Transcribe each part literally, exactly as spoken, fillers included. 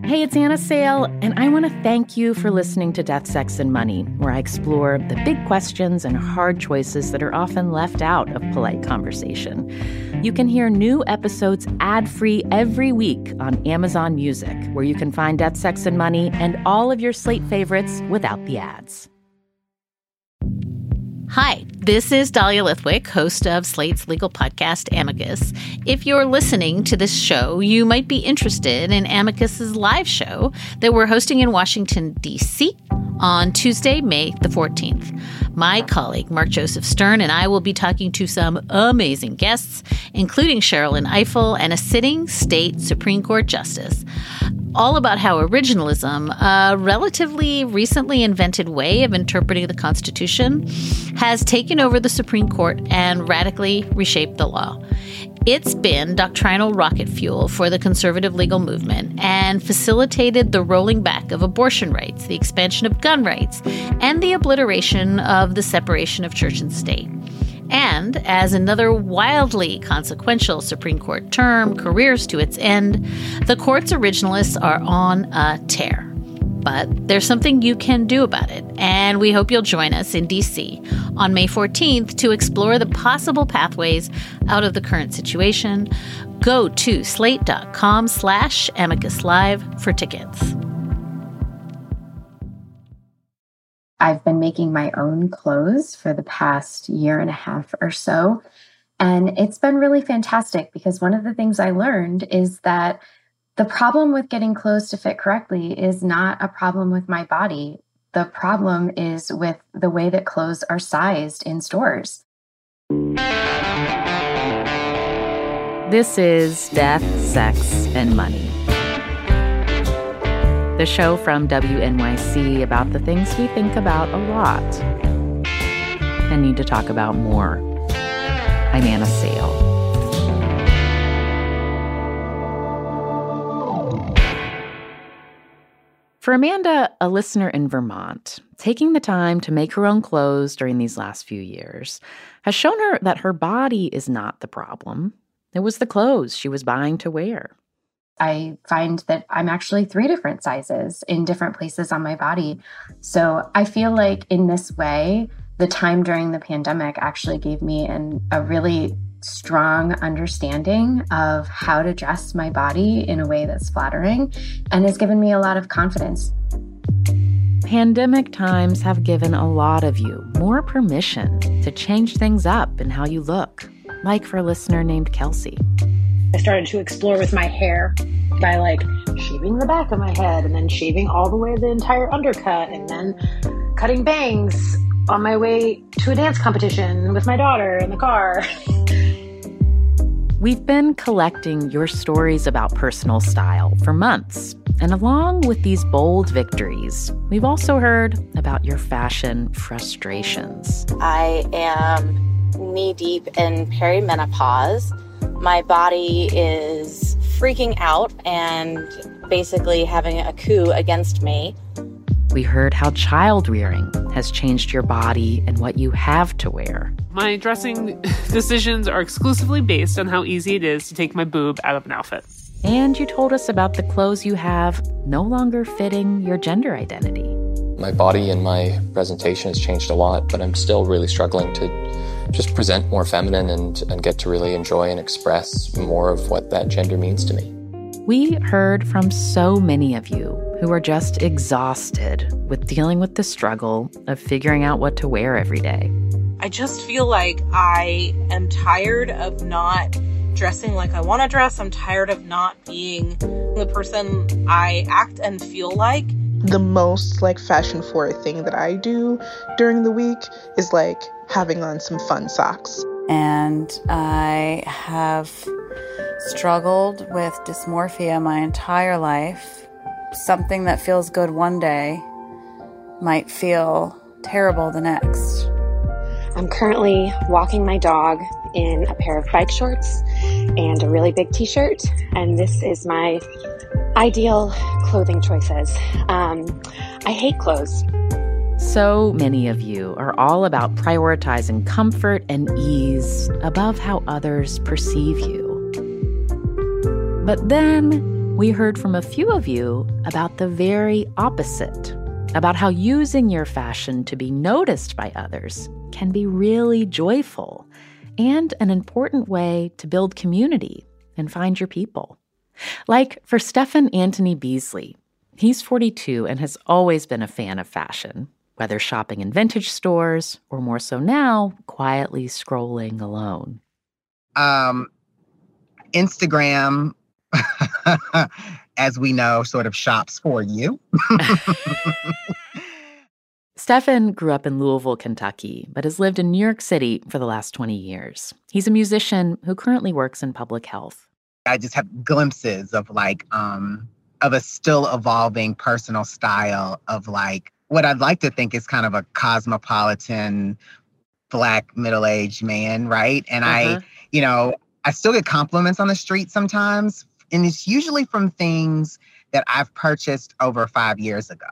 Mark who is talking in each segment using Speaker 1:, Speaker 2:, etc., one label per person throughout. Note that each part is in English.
Speaker 1: Hey, it's Anna Sale, and I want to thank you for listening to Death, Sex, and Money, where I explore the big questions and hard choices that are often left out of polite conversation. You can hear new episodes ad-free every week on Amazon Music, where you can find Death, Sex, and Money and all of your Slate favorites without the ads.
Speaker 2: Hi, this is Dahlia Lithwick, host of Slate's legal podcast, Amicus. If you're listening to this show, you might be interested in Amicus's live show that we're hosting in Washington, D C on Tuesday, May the fourteenth. My colleague, Mark Joseph Stern, and I will be talking to some amazing guests, including Sherrilyn Ifill and a sitting state Supreme Court justice, all about how originalism, a relatively recently invented way of interpreting the Constitution, has taken over the Supreme Court and radically reshaped the law. It's been doctrinal rocket fuel for the conservative legal movement and facilitated the rolling back of abortion rights, the expansion of gun rights, and the obliteration of the separation of church and state. And as another wildly consequential Supreme Court term careers to its end, the court's originalists are on a tear. But there's something you can do about it, and we hope you'll join us in D C on May fourteenth to explore the possible pathways out of the current situation. Go to slate.com slash amicus live for tickets.
Speaker 3: I've been making my own clothes for the past year and a half or so, and it's been really fantastic because one of the things I learned is that the problem with getting clothes to fit correctly is not a problem with my body. The problem is with the way that clothes are sized in stores.
Speaker 1: This is Death, Sex, and Money, the show from W N Y C about the things we think about a lot and need to talk about more. I'm Anna Sale. For Amanda, a listener in Vermont, taking the time to make her own clothes during these last few years has shown her that her body is not the problem. It was the clothes she was buying to wear.
Speaker 3: I find that I'm actually three different sizes in different places on my body. So I feel like in this way, the time during the pandemic actually gave me an, a really strong understanding of how to dress my body in a way that's flattering and has given me a lot of confidence.
Speaker 1: Pandemic times have given a lot of you more permission to change things up in how you look, like for a listener named Kelsey.
Speaker 4: I started to explore with my hair by like shaving the back of my head and then shaving all the way the entire undercut and then cutting bangs on my way to a dance competition with my daughter in the car.
Speaker 1: We've been collecting your stories about personal style for months. And along with these bold victories, we've also heard about your fashion frustrations.
Speaker 5: I am knee-deep in perimenopause. My body is freaking out and basically having a coup against me.
Speaker 1: We heard how child rearing has changed your body and what you have to wear.
Speaker 6: My dressing decisions are exclusively based on how easy it is to take my boob out of an outfit.
Speaker 1: And you told us about the clothes you have no longer fitting your gender identity.
Speaker 7: My body and my presentation has changed a lot, but I'm still really struggling to just present more feminine and, and get to really enjoy and express more of what that gender means to me.
Speaker 1: We heard from so many of you who are just exhausted with dealing with the struggle of figuring out what to wear every day.
Speaker 8: I just feel like I am tired of not dressing like I want to dress. I'm tired of not being the person I act and feel like.
Speaker 9: The most like fashion forward thing that I do during the week is like having on some fun socks.
Speaker 10: And I have struggled with dysmorphia my entire life. Something that feels good one day might feel terrible the next.
Speaker 11: I'm currently walking my dog in a pair of bike shorts and a really big t-shirt, and this is my ideal clothing choices. Um, I hate clothes.
Speaker 1: So many of you are all about prioritizing comfort and ease above how others perceive you. But then we heard from a few of you about the very opposite, about how using your fashion to be noticed by others can be really joyful and an important way to build community and find your people. Like for Stephen Anthony Beasley. He's forty-two and has always been a fan of fashion, whether shopping in vintage stores or more so now, quietly scrolling alone.
Speaker 12: Um, Instagram, as we know, sort of shops for you.
Speaker 1: Stephen grew up in Louisville, Kentucky, but has lived in New York City for the last twenty years. He's a musician who currently works in public health.
Speaker 12: I just have glimpses of like, um, of a still evolving personal style of like, what I'd like to think is kind of a cosmopolitan Black middle-aged man, right? And uh-huh. I, you know, I still get compliments on the street sometimes, and it's usually from things that I've purchased over five years ago.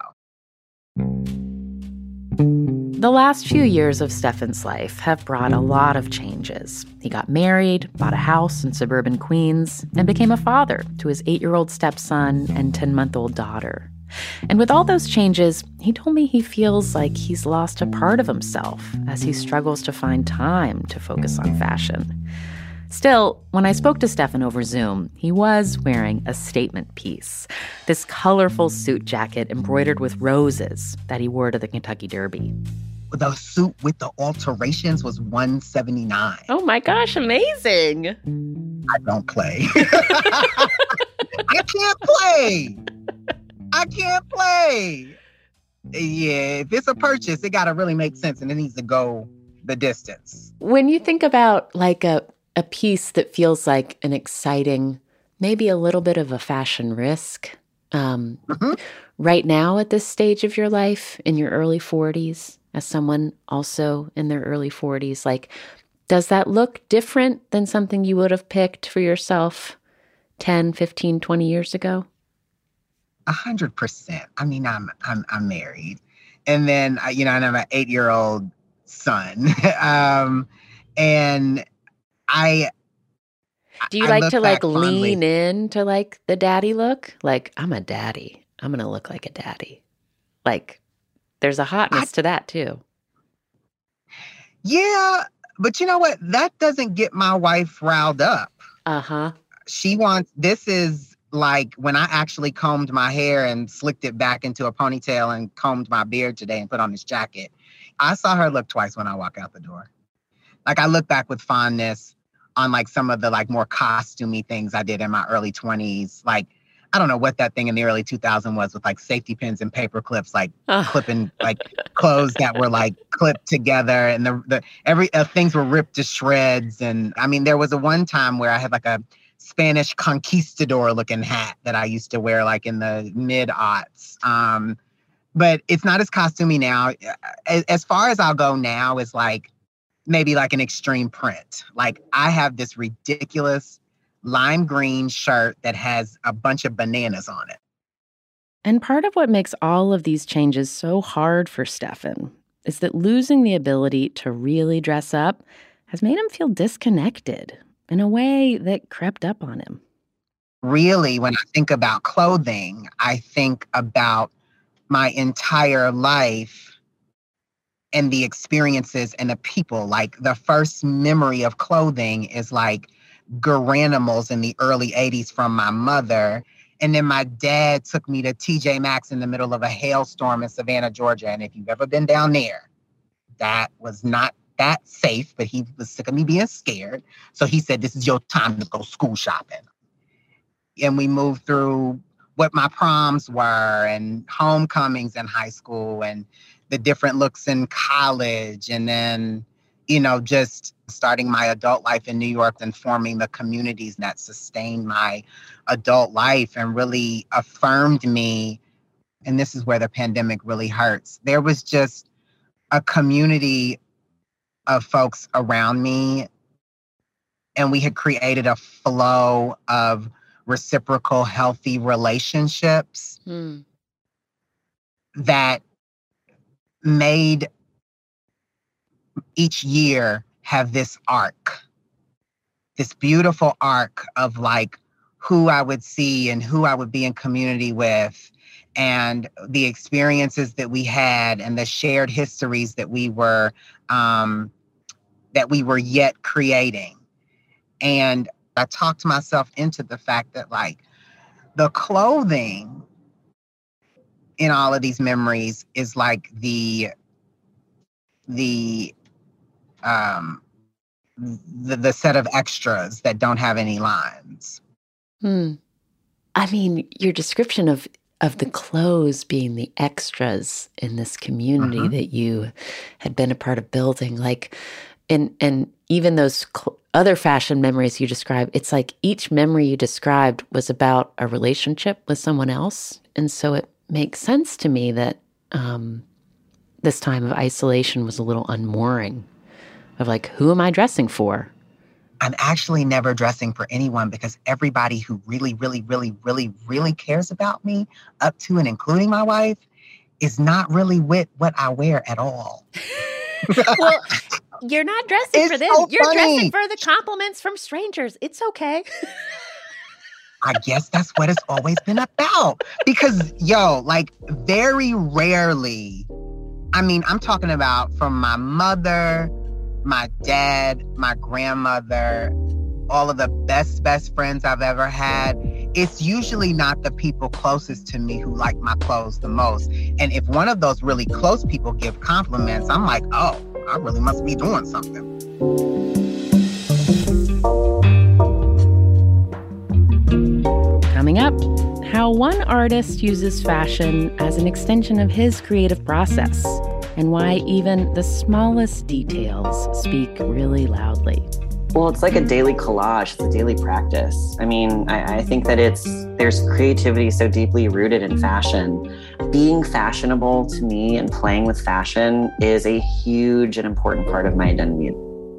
Speaker 1: The last few years of Stephen's life have brought a lot of changes. He got married, bought a house in suburban Queens, and became a father to his eight-year-old stepson and ten-month-old daughter. And with all those changes, he told me he feels like he's lost a part of himself as he struggles to find time to focus on fashion. Still, when I spoke to Stephen over Zoom, he was wearing a statement piece, this colorful suit jacket embroidered with roses that he wore to the Kentucky Derby.
Speaker 12: The suit with the alterations was one hundred seventy-nine dollars.
Speaker 1: Oh my gosh, amazing.
Speaker 12: I don't play. I can't play. I can't play. Yeah, if it's a purchase, it got to really make sense and it needs to go the distance.
Speaker 1: When you think about like a, a piece that feels like an exciting, maybe a little bit of a fashion risk, um, mm-hmm. right now at this stage of your life, in your early forties, as someone also in their early forties, like, does that look different than something you would have picked for yourself ten, fifteen, twenty years ago?
Speaker 12: A hundred percent. I mean, I'm I'm I'm married, and then you know, I have an eight-year-old son, um, and I.
Speaker 1: Do you
Speaker 12: I
Speaker 1: like to like
Speaker 12: fondly.
Speaker 1: lean in to like the daddy look? Like, I'm a daddy. I'm gonna look like a daddy. Like, there's a hotness I, to that too.
Speaker 12: Yeah, but you know what? That doesn't get my wife riled up.
Speaker 1: Uh huh.
Speaker 12: She wants. This is. Like when I actually combed my hair and slicked it back into a ponytail and combed my beard today and put on this jacket, I saw her look twice when I walk out the door. Like I look back with fondness on like some of the like more costumey things I did in my early twenties. Like, I don't know what that thing in the early two thousands was with like safety pins and paper clips, like oh. clipping like clothes that were like clipped together and the, the every uh, things were ripped to shreds. And I mean, there was a one time where I had like a Spanish conquistador looking hat that I used to wear like in the mid-aughts. Um, but it's not as costumey now. As, as far as I'll go now is like maybe like an extreme print. Like I have this ridiculous lime green shirt that has a bunch of bananas on it.
Speaker 1: And part of what makes all of these changes so hard for Stephen is that losing the ability to really dress up has made him feel disconnected in a way that crept up on him.
Speaker 12: Really, when I think about clothing, I think about my entire life and the experiences and the people. Like the first memory of clothing is like Garanimals in the early eighties from my mother. And then my dad took me to T J Maxx in the middle of a hailstorm in Savannah, Georgia. And if you've ever been down there, that was not that safe, but he was sick of me being scared. So he said, this is your time to go school shopping. And we moved through what my proms were and homecomings in high school and the different looks in college. And then, you know, just starting my adult life in New York and forming the communities that sustained my adult life and really affirmed me. And this is where the pandemic really hurts. There was just a community of folks around me, and we had created a flow of reciprocal, healthy relationships mm. that made each year have this arc, this beautiful arc of like who I would see and who I would be in community with, and the experiences that we had and the shared histories that we were um, that we were yet creating. And I talked myself into the fact that, like, the clothing in all of these memories is like the the um the, the set of extras that don't have any lines.
Speaker 1: Hmm. I mean, your description of of the clothes being the extras in this community mm-hmm. that you had been a part of building, like, and and even those cl- other fashion memories you described, it's like each memory you described was about a relationship with someone else. And so it makes sense to me that um, this time of isolation was a little unmooring of, like, who am I dressing for?
Speaker 12: I'm actually never dressing for anyone, because everybody who really, really, really, really, really cares about me, up to and including my wife, is not really with what I wear at all.
Speaker 1: Well, you're not dressing
Speaker 12: it's
Speaker 1: for them.
Speaker 12: So
Speaker 1: you're
Speaker 12: funny.
Speaker 1: dressing for the compliments from strangers. It's okay.
Speaker 12: I guess that's what it's always been about. Because, yo, like, very rarely, I mean, I'm talking about from my mother, my dad, my grandmother, all of the best, best friends I've ever had. It's usually not the people closest to me who like my clothes the most. And if one of those really close people give compliments, I'm like, oh, I really must be doing something.
Speaker 1: Coming up, how one artist uses fashion as an extension of his creative process, and why even the smallest details speak really loudly.
Speaker 13: Well, it's like a daily collage. It's a daily practice. I mean, I, I think that it's there's creativity so deeply rooted in fashion. Being fashionable to me and playing with fashion is a huge and important part of my identity.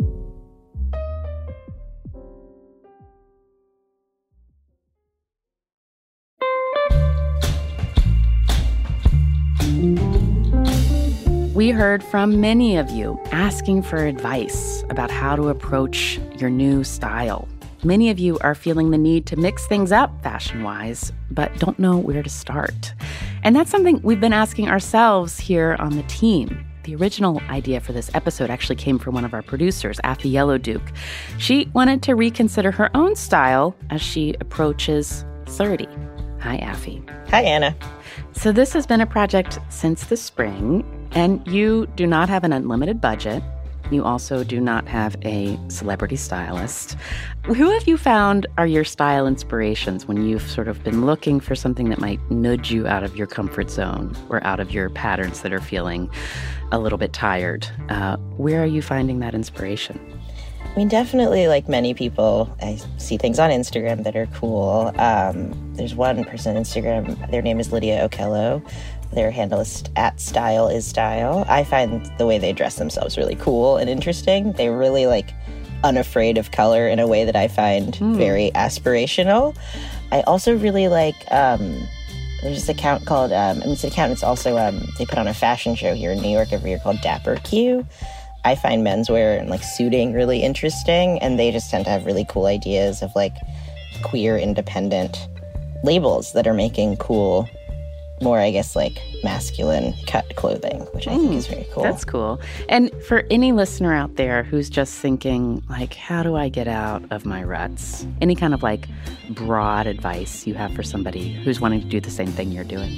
Speaker 1: We heard from many of you asking for advice about how to approach your new style. Many of you are feeling the need to mix things up fashion-wise, but don't know where to start. And that's something we've been asking ourselves here on the team. The original idea for this episode actually came from one of our producers, Affy Yellowduke. She wanted to reconsider her own style as she approaches thirty. Hi, Affy.
Speaker 14: Hi, Anna.
Speaker 1: So this has been a project since the spring, and you do not have an unlimited budget. You also do not have a celebrity stylist. Who have you found are your style inspirations when you've sort of been looking for something that might nudge you out of your comfort zone or out of your patterns that are feeling a little bit tired? Uh, where are you finding that inspiration?
Speaker 14: I mean, definitely, like many people, I see things on Instagram that are cool. Um, there's one person on Instagram, their name is Lydia Okello. Their handle is at Style is Style. I find the way they dress themselves really cool and interesting. They're really, like, unafraid of color in a way that I find mm. very aspirational. I also really like, um, there's this account called, um, I mean, it's an account, it's also, um, they put on a fashion show here in New York every year called Dapper Q. I find menswear and, like, suiting really interesting, and they just tend to have really cool ideas of, like, queer independent labels that are making cool, more, I guess, like, masculine cut clothing, which I mm, think is very cool.
Speaker 1: That's cool. And for any listener out there who's just thinking, like, how do I get out of my ruts? Any kind of, like, broad advice you have for somebody who's wanting to do the same thing you're doing?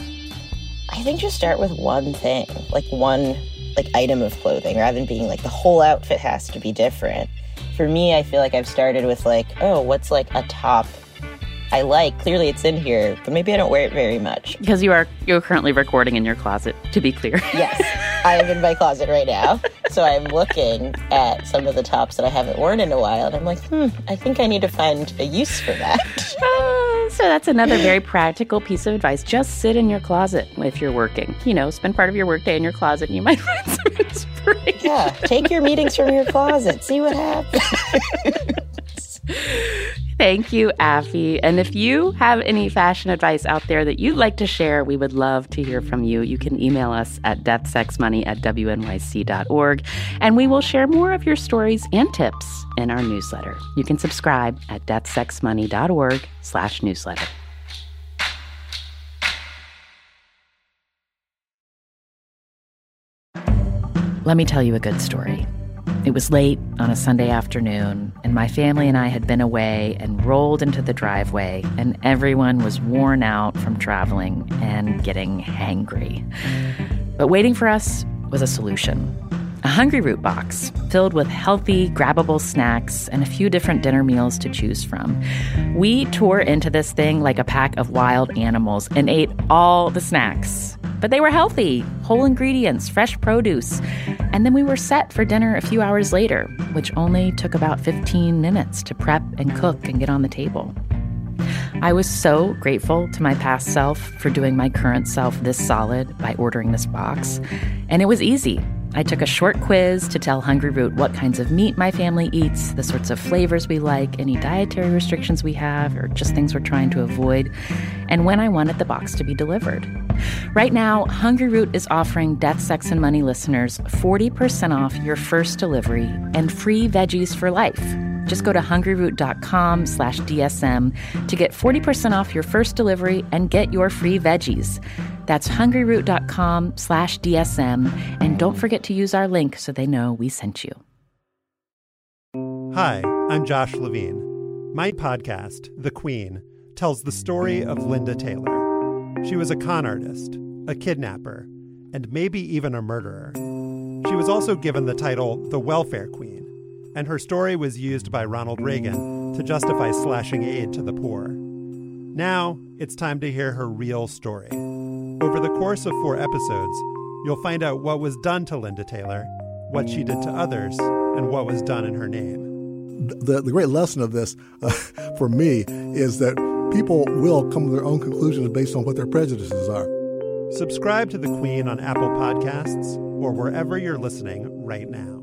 Speaker 14: I think just start with one thing, like one, like, item of clothing, rather than being, like, the whole outfit has to be different. For me, I feel like I've started with, like, oh, what's, like, a top I like? Clearly it's in here, but maybe I don't wear it very much.
Speaker 1: Because you are you're currently recording in your closet, to be clear.
Speaker 14: Yes, I am in my closet right now. So I'm looking at some of the tops that I haven't worn in a while, and I'm like, hmm, I think I need to find a use for that.
Speaker 1: Uh, so that's another very practical piece of advice. Just sit in your closet if you're working. You know, spend part of your workday in your closet, and you might find some inspiration.
Speaker 14: Yeah, take your meetings from your closet. See what happens.
Speaker 1: Thank you, Affy. And if you have any fashion advice out there that you'd like to share, we would love to hear from you. You can email us at deathsexmoney at w n y c dot org, and we will share more of your stories and tips in our newsletter. You can subscribe at deathsexmoney.org slash newsletter. Let me tell you a good story. It was late on a Sunday afternoon, and my family and I had been away and rolled into the driveway, and everyone was worn out from traveling and getting hangry. But waiting for us was a solution. A Hungryroot box filled with healthy, grabbable snacks and a few different dinner meals to choose from. We tore into this thing like a pack of wild animals and ate all the snacks. But they were healthy, whole ingredients, fresh produce. And then we were set for dinner a few hours later, which only took about fifteen minutes to prep and cook and get on the table. I was so grateful to my past self for doing my current self this solid by ordering this box. And it was easy. I took a short quiz to tell Hungryroot what kinds of meat my family eats, the sorts of flavors we like, any dietary restrictions we have, or just things we're trying to avoid, and when I wanted the box to be delivered. Right now, Hungryroot is offering Death, Sex, and Money listeners forty percent off your first delivery and free veggies for life. Just go to hungryroot.com slash DSM to get forty percent off your first delivery and get your free veggies. That's hungryroot.com slash DSM. And don't forget to use our link so they know we sent you.
Speaker 15: Hi, I'm Josh Levine. My podcast, The Queen, tells the story of Linda Taylor. She was a con artist, a kidnapper, and maybe even a murderer. She was also given the title the Welfare Queen, and her story was used by Ronald Reagan to justify slashing aid to the poor. Now, it's time to hear her real story. Over the course of four episodes, you'll find out what was done to Linda Taylor, what she did to others, and what was done in her name.
Speaker 16: The, the great lesson of this, uh, for me, is that people will come to their own conclusions based on what their prejudices are.
Speaker 15: Subscribe to The Queen on Apple Podcasts or wherever you're listening right now.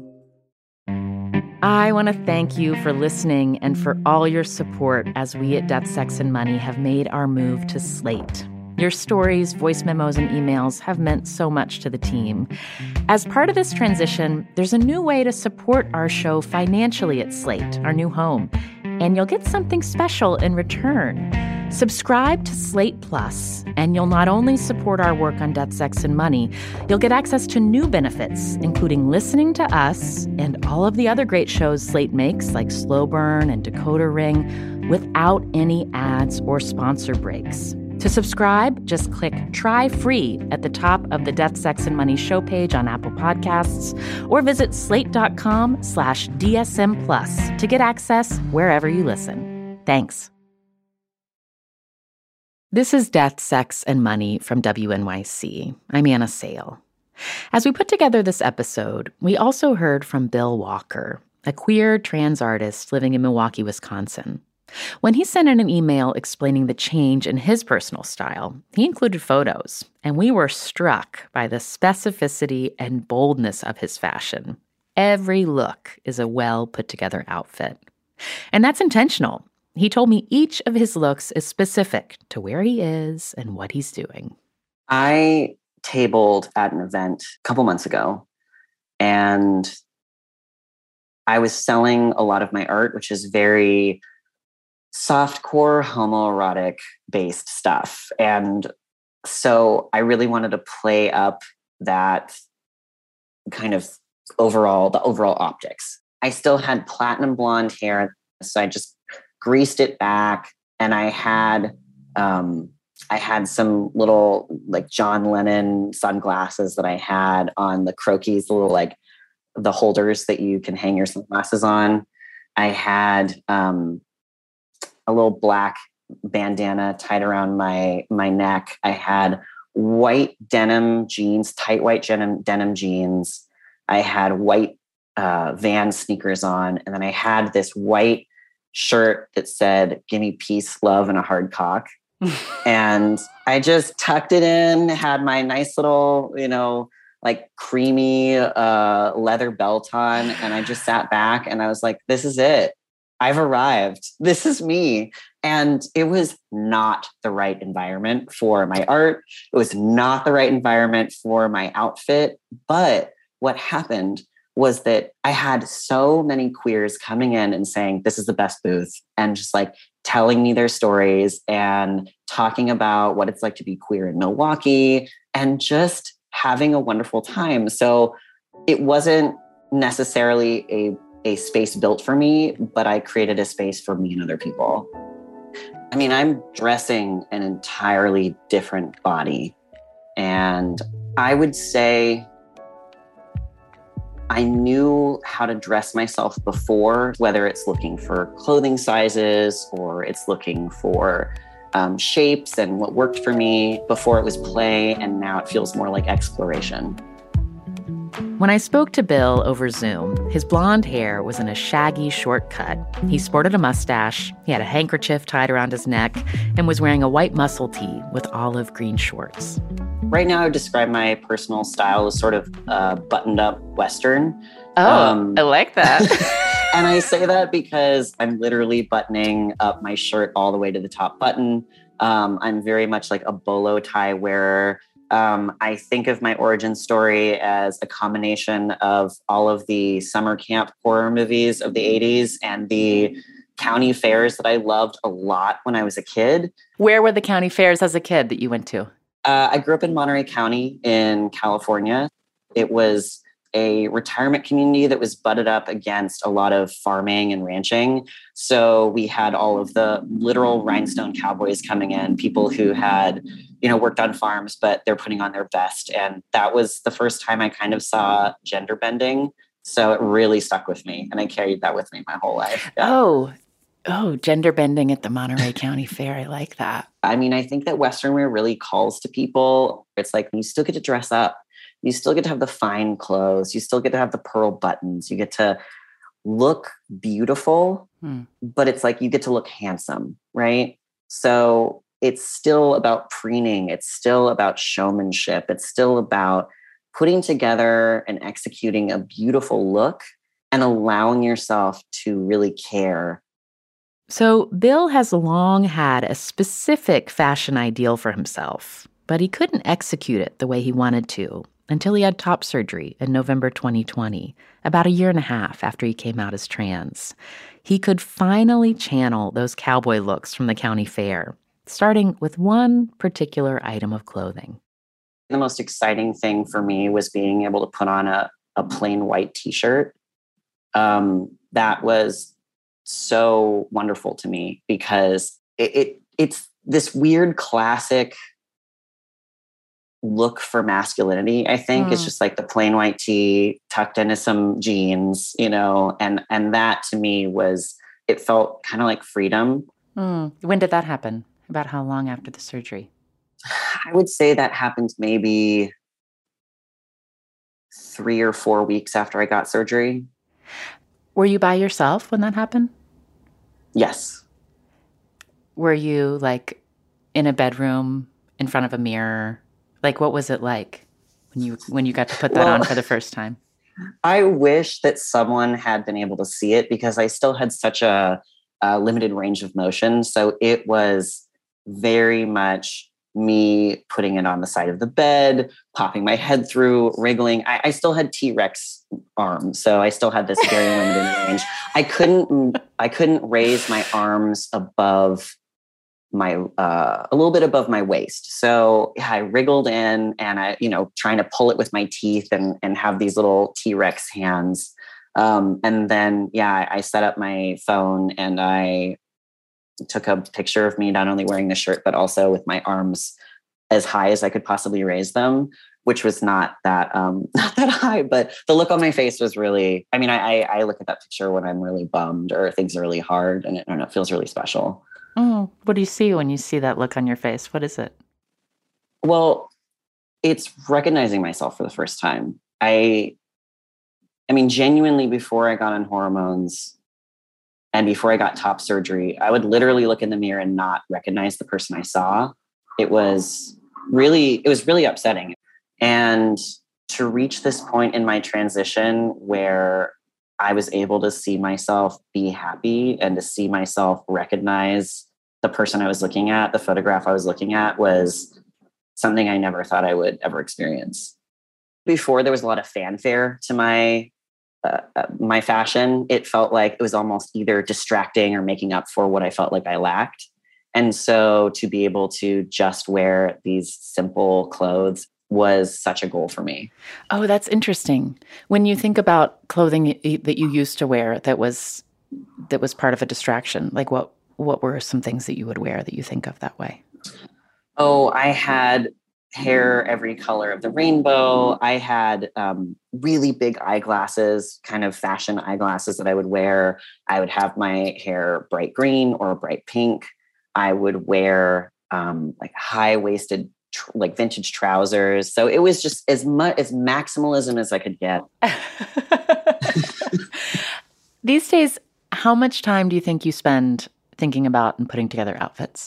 Speaker 1: I want to thank you for listening and for all your support as we at Death, Sex, and Money have made our move to Slate. Your stories, voice memos, and emails have meant so much to the team. As part of this transition, there's a new way to support our show financially at Slate, our new home, and you'll get something special in return. Subscribe to Slate Plus, and you'll not only support our work on Death, Sex, and Money, you'll get access to new benefits, including listening to us and all of the other great shows Slate makes, like Slow Burn and Decoder Ring, without any ads or sponsor breaks. To subscribe, just click Try Free at the top of the Death, Sex, and Money show page on Apple Podcasts, or visit slate.com slash DSM Plus to get access wherever you listen. Thanks. This is Death, Sex, and Money from W N Y C. I'm Anna Sale. As we put together this episode, we also heard from Bill Walker, a queer trans artist living in Milwaukee, Wisconsin. When he sent in an email explaining the change in his personal style, he included photos, and we were struck by the specificity and boldness of his fashion. Every look is a well-put-together outfit. And that's intentional. He told me each of his looks is specific to where he is and what he's doing.
Speaker 13: I tabled at an event a couple months ago, and I was selling a lot of my art, which is very softcore homoerotic based stuff. And so I really wanted to play up that kind of overall, the overall optics. I still had platinum blonde hair, so I just greased it back, and I had um, I had some little like John Lennon sunglasses that I had on the croquis, the little like the holders that you can hang your sunglasses on. I had um, a little black bandana tied around my my neck. I had white denim jeans, tight white denim denim jeans. I had white uh, Vans sneakers on, and then I had this white shirt that said, "Give me peace, love, and a hard cock." And I just tucked it in, had my nice little, you know, like creamy uh, leather belt on. And I just sat back and I was like, this is it. I've arrived. This is me. And it was not the right environment for my art. It was not the right environment for my outfit. But what happened was that I had so many queers coming in and saying, this is the best booth, and just like telling me their stories and talking about what it's like to be queer in Milwaukee and just having a wonderful time. So it wasn't necessarily a, a space built for me, but I created a space for me and other people. I mean, I'm dressing an entirely different body. And I would say I knew how to dress myself before, whether it's looking for clothing sizes or it's looking for um, shapes and what worked for me. Before it was play, and now it feels more like exploration.
Speaker 1: When I spoke to Bill over Zoom, his blonde hair was in a shaggy short cut. He sported a mustache, he had a handkerchief tied around his neck, and was wearing a white muscle tee with olive green shorts.
Speaker 13: Right now, I would describe my personal style as sort of uh, buttoned-up Western.
Speaker 1: Oh, um, I like that.
Speaker 13: And I say that because I'm literally buttoning up my shirt all the way to the top button. Um, I'm very much like a bolo tie wearer. Um, I think of my origin story as a combination of all of the summer camp horror movies of the eighties and the county fairs that I loved a lot when I was a kid.
Speaker 1: Where were the county fairs as a kid that you went to?
Speaker 13: Uh, I grew up in Monterey County in California. It was a retirement community that was butted up against a lot of farming and ranching. So we had all of the literal rhinestone cowboys coming in, people who had, you know, worked on farms, but they're putting on their vest. And that was the first time I kind of saw gender bending. So it really stuck with me. And I carried that with me my whole life.
Speaker 1: Yeah. Oh, oh, gender bending at the Monterey County Fair. I like that.
Speaker 13: I mean, I think that Western wear really calls to people. It's like, you still get to dress up. You still get to have the fine clothes. You still get to have the pearl buttons. You get to look beautiful, hmm. but it's like you get to look handsome, right? So it's still about preening. It's still about showmanship. It's still about putting together and executing a beautiful look and allowing yourself to really care.
Speaker 1: So Bill has long had a specific fashion ideal for himself, but he couldn't execute it the way he wanted to until he had top surgery in November twenty twenty, about a year and a half after he came out as trans. He could finally channel those cowboy looks from the county fair, starting with one particular item of clothing.
Speaker 13: The most exciting thing for me was being able to put on a, a plain white t-shirt. Um, that was so wonderful to me because it, it it's this weird classic look for masculinity. I think mm. it's just like the plain white tee tucked into some jeans, you know, and, and that to me was, it felt kind of like freedom.
Speaker 1: Mm. When did that happen? About how long after the surgery?
Speaker 13: I would say that happened maybe three or four weeks after I got surgery.
Speaker 1: Were you by yourself when that happened?
Speaker 13: Yes.
Speaker 1: Were you like in a bedroom in front of a mirror? Like, what was it like when you when you got to put that well, on for the first time?
Speaker 13: I wish that someone had been able to see it because I still had such a, a limited range of motion. So it was very much me putting it on the side of the bed, popping my head through, wriggling. I, I still had T-Rex arms, so I still had this very limited range. I couldn't I couldn't raise my arms above my uh, a little bit above my waist. So yeah, I wriggled in and I, you know, trying to pull it with my teeth and and have these little T-Rex hands. Um, and then, yeah, I set up my phone and I took a picture of me not only wearing the shirt, but also with my arms as high as I could possibly raise them, which was not that, um, not that high, but the look on my face was really, I mean, I, I look at that picture when I'm really bummed or things are really hard and it, I don't know, it feels really special.
Speaker 1: Oh, what do you see when you see that look on your face? What is it?
Speaker 13: Well, it's recognizing myself for the first time. I, I mean, genuinely before I got on hormones and before I got top surgery, I would literally look in the mirror and not recognize the person I saw. It was really, it was really upsetting. And to reach this point in my transition where I was able to see myself be happy and to see myself recognize the person I was looking at, the photograph I was looking at, was something I never thought I would ever experience. Before, there was a lot of fanfare to my uh, my fashion. It felt like it was almost either distracting or making up for what I felt like I lacked. And so to be able to just wear these simple clothes was such a goal for me.
Speaker 1: Oh, that's interesting. When you think about clothing that you used to wear that was that was part of a distraction, like what what were some things that you would wear that you think of that way?
Speaker 13: Oh, I had hair every color of the rainbow. I had um, really big eyeglasses, kind of fashion eyeglasses that I would wear. I would have my hair bright green or bright pink. I would wear um, like high-waisted, tr- like vintage trousers. So it was just as much as maximalism as I could get.
Speaker 1: These days, how much time do you think you spend thinking about and putting together outfits?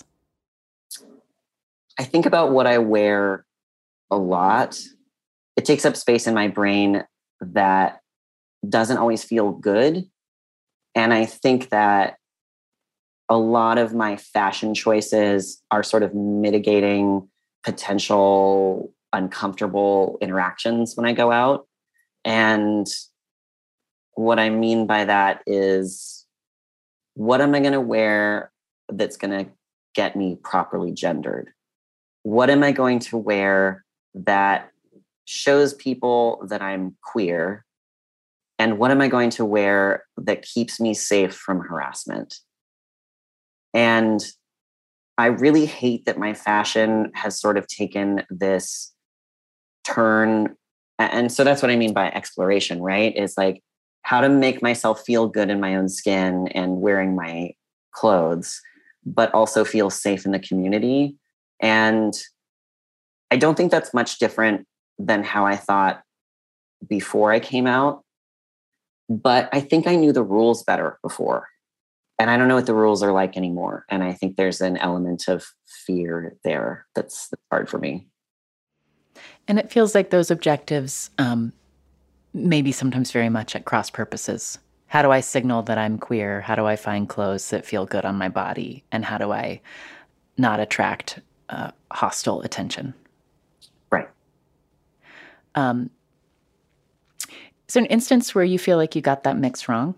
Speaker 13: I think about what I wear a lot. It takes up space in my brain that doesn't always feel good. And I think that a lot of my fashion choices are sort of mitigating potential uncomfortable interactions when I go out. And what I mean by that is, what am I going to wear that's going to get me properly gendered? What am I going to wear that shows people that I'm queer? And what am I going to wear that keeps me safe from harassment? And I really hate that my fashion has sort of taken this turn. And so that's what I mean by exploration, right? Is like how to make myself feel good in my own skin and wearing my clothes, but also feel safe in the community. And I don't think that's much different than how I thought before I came out. But I think I knew the rules better before. And I don't know what the rules are like anymore. And I think there's an element of fear there that's hard for me.
Speaker 1: And it feels like those objectives um, maybe sometimes very much at cross purposes. How do I signal that I'm queer? How do I find clothes that feel good on my body? And how do I not attract uh, hostile attention?
Speaker 13: Right.
Speaker 1: Um, is there an instance where you feel like you got that mix wrong?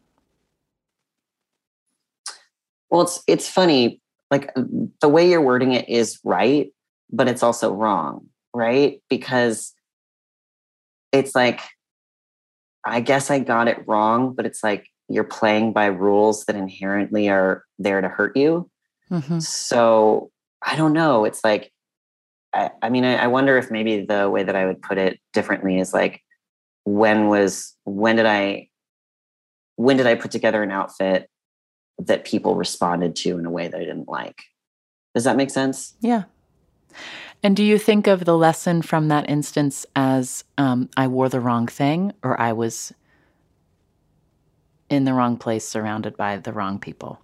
Speaker 13: Well, it's it's funny. Like the way you're wording it is right, but it's also wrong, right? Because it's like, I guess I got it wrong, but it's like you're playing by rules that inherently are there to hurt you. Mm-hmm. So I don't know. It's like, I, I mean, I, I wonder if maybe the way that I would put it differently is like, when was, when did I, when did I put together an outfit that people responded to in a way that I didn't like? Does that make sense?
Speaker 1: Yeah. And do you think of the lesson from that instance as um, I wore the wrong thing, or I was in the wrong place surrounded by the wrong people?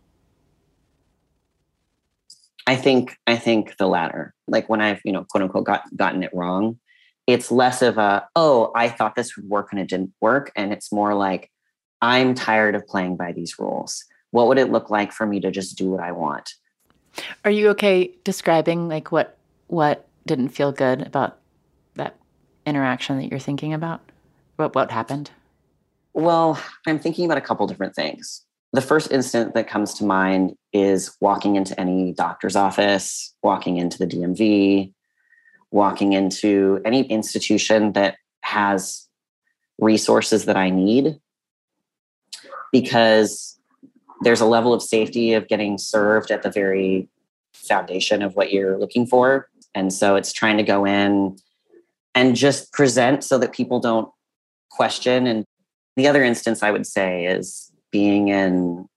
Speaker 13: I think I think the latter. Like when I've, you know, quote unquote, got, gotten it wrong, it's less of a, oh, I thought this would work and it didn't work. And it's more like, I'm tired of playing by these rules. What would it look like for me to just do what I want?
Speaker 1: Are you okay describing like what what didn't feel good about that interaction that you're thinking about? What what happened?
Speaker 13: Well, I'm thinking about a couple different things. The first instant that comes to mind is walking into any doctor's office, walking into the D M V, walking into any institution that has resources that I need, because there's a level of safety of getting served at the very foundation of what you're looking for. And so it's trying to go in and just present so that people don't question. And the other instance I would say is being in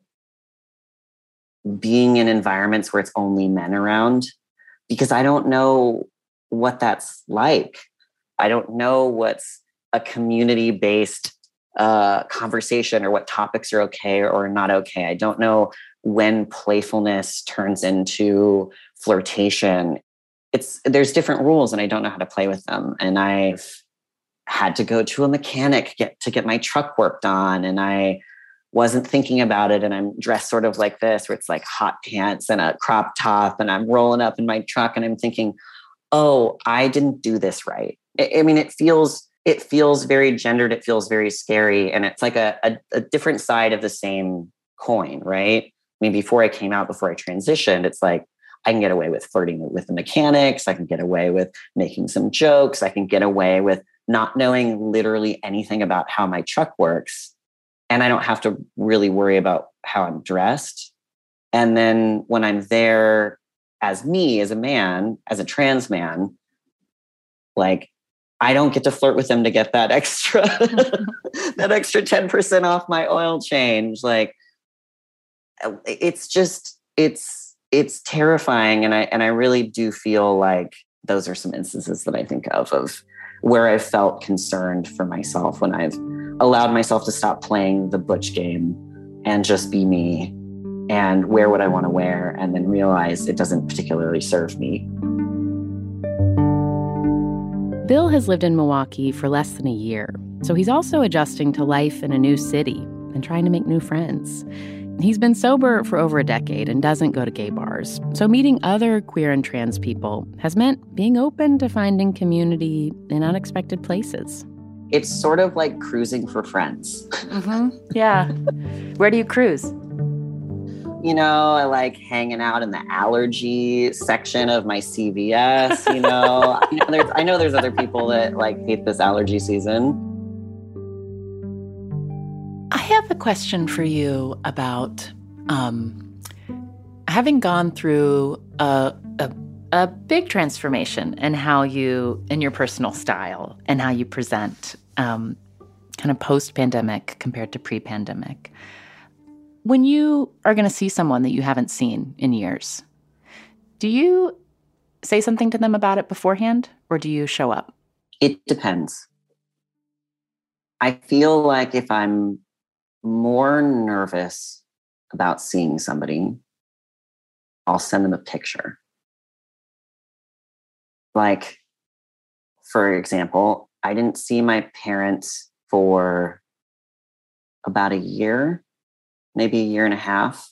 Speaker 13: being in environments where it's only men around, because I don't know what that's like. I don't know what's a community-based uh, conversation or what topics are okay or not okay. I don't know when playfulness turns into flirtation. It's there's different rules and I don't know how to play with them. And I've had to go to a mechanic get, to get my truck worked on. And I wasn't thinking about it. And I'm dressed sort of like this, where it's like hot pants and a crop top. And I'm rolling up in my truck and I'm thinking, oh, I didn't do this right. I, I mean, it feels, it feels very gendered. It feels very scary. And it's like a, a, a different side of the same coin, right? I mean, before I came out, before I transitioned, it's like, I can get away with flirting with the mechanics. I can get away with making some jokes. I can get away with not knowing literally anything about how my truck works. And I don't have to really worry about how I'm dressed. And then when I'm there as me, as a man, as a trans man, like, I don't get to flirt with them to get that extra, that extra ten percent off my oil change. Like, it's just, it's, it's terrifying. And I, and I really do feel like those are some instances that I think of, of where I felt concerned for myself when I've allowed myself to stop playing the butch game and just be me and wear what I want to wear, and then realize it doesn't particularly serve me.
Speaker 1: Bill has lived in Milwaukee for less than a year, so he's also adjusting to life in a new city and trying to make new friends. He's been sober for over a decade and doesn't go to gay bars, so meeting other queer and trans people has meant being open to finding community in unexpected places.
Speaker 13: It's sort of like cruising for friends.
Speaker 1: Mm-hmm. Yeah. Where do you cruise?
Speaker 13: You know, I like hanging out in the allergy section of my C V S, you know. you know there's, I know there's other people that like hate this allergy season.
Speaker 17: I have a question for you about um, having gone through a, a a big transformation in how you, in your personal style and how you present, um, kind of post-pandemic compared to pre-pandemic. When you are going to see someone that you haven't seen in years, do you say something to them about it beforehand, or do you show up?
Speaker 13: It depends. I feel like if I'm more nervous about seeing somebody, I'll send them a picture. Like, for example, I didn't see my parents for about a year, maybe a year and a half.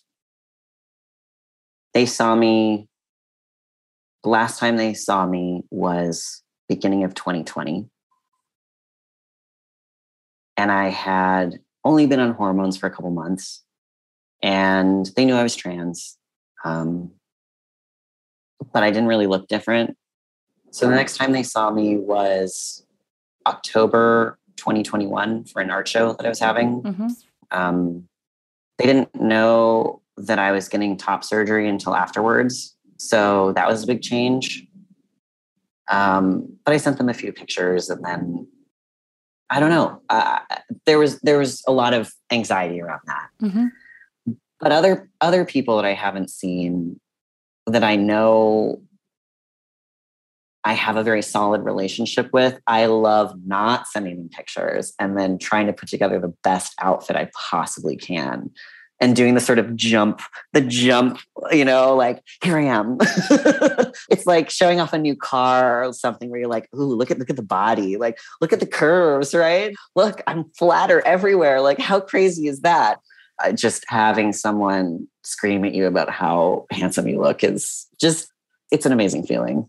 Speaker 13: They saw me, the last time they saw me was beginning of twenty twenty. And I had only been on hormones for a couple months, and they knew I was trans. Um, but I didn't really look different. So the next time they saw me was October twenty twenty-one for an art show that I was having.
Speaker 17: Mm-hmm.
Speaker 13: Um, they didn't know that I was getting top surgery until afterwards. So that was a big change. Um, but I sent them a few pictures, and then I don't know. Uh, there was there was a lot of anxiety around that.
Speaker 17: Mm-hmm.
Speaker 13: But other other people that I haven't seen, that I know I have a very solid relationship with, I love not sending them pictures and then trying to put together the best outfit I possibly can. And doing the sort of jump, the jump, you know, like, here I am. It's like showing off a new car or something where you're like, ooh, look at, look at the body. Like, look at the curves, right? Look, I'm flatter everywhere. Like, how crazy is that? Uh, just having someone scream at you about how handsome you look is just, it's an amazing feeling.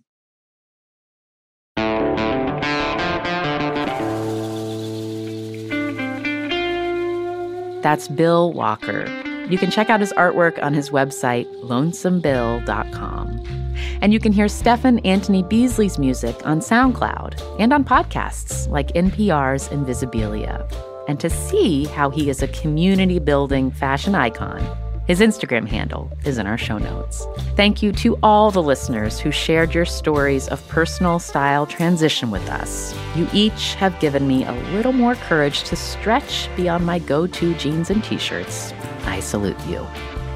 Speaker 1: That's Bill Walker. You can check out his artwork on his website, lonesome bill dot com. And you can hear Stephen Anthony Beasley's music on SoundCloud and on podcasts like N P R's Invisibilia. And to see how he is a community-building fashion icon, his Instagram handle is in our show notes. Thank you to all the listeners who shared your stories of personal style transition with us. You each have given me a little more courage to stretch beyond my go-to jeans and t-shirts. I salute you.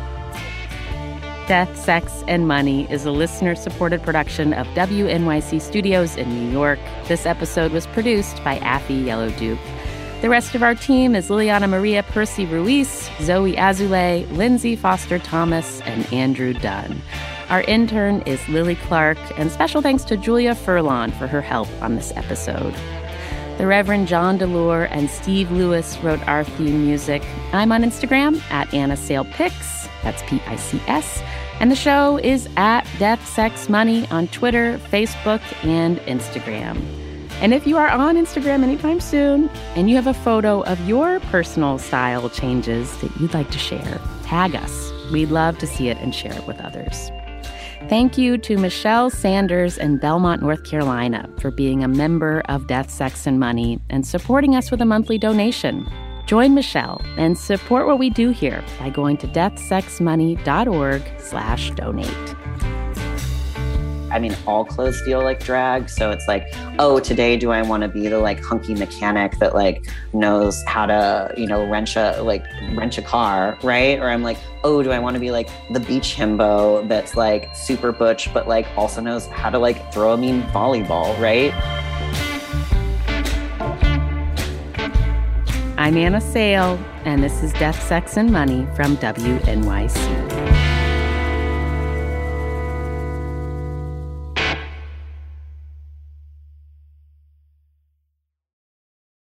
Speaker 1: Death, Sex, and Money is a listener-supported production of W N Y C Studios in New York. This episode was produced by Affy Yellow Duke. The rest of our team is Liliana Maria Percy Ruiz, Zoe Azulay, Lindsay Foster Thomas, and Andrew Dunn. Our intern is Lily Clark, and special thanks to Julia Furlan for her help on this episode. The Reverend John DeLore and Steve Lewis wrote our theme music. I'm on Instagram at Anna Sale Pics. That's P I C S. And the show is at Death, Sex, Money on Twitter, Facebook, and Instagram. And if you are on Instagram anytime soon and you have a photo of your personal style changes that you'd like to share, tag us. We'd love to see it and share it with others. Thank you to Michelle Sanders in Belmont, North Carolina, for being a member of Death, Sex, and Money and supporting us with a monthly donation. Join Michelle and support what we do here by going to deathsexmoney.org slash donate.
Speaker 13: I mean, all clothes feel like drag. So it's like, oh, today do I want to be the like hunky mechanic that like knows how to, you know, wrench a like wrench a car, right? Or I'm like, oh, do I want to be like the beach himbo that's like super butch, but like also knows how to like throw a mean volleyball, right?
Speaker 1: I'm Anna Sale, and this is Death, Sex, and Money from W N Y C.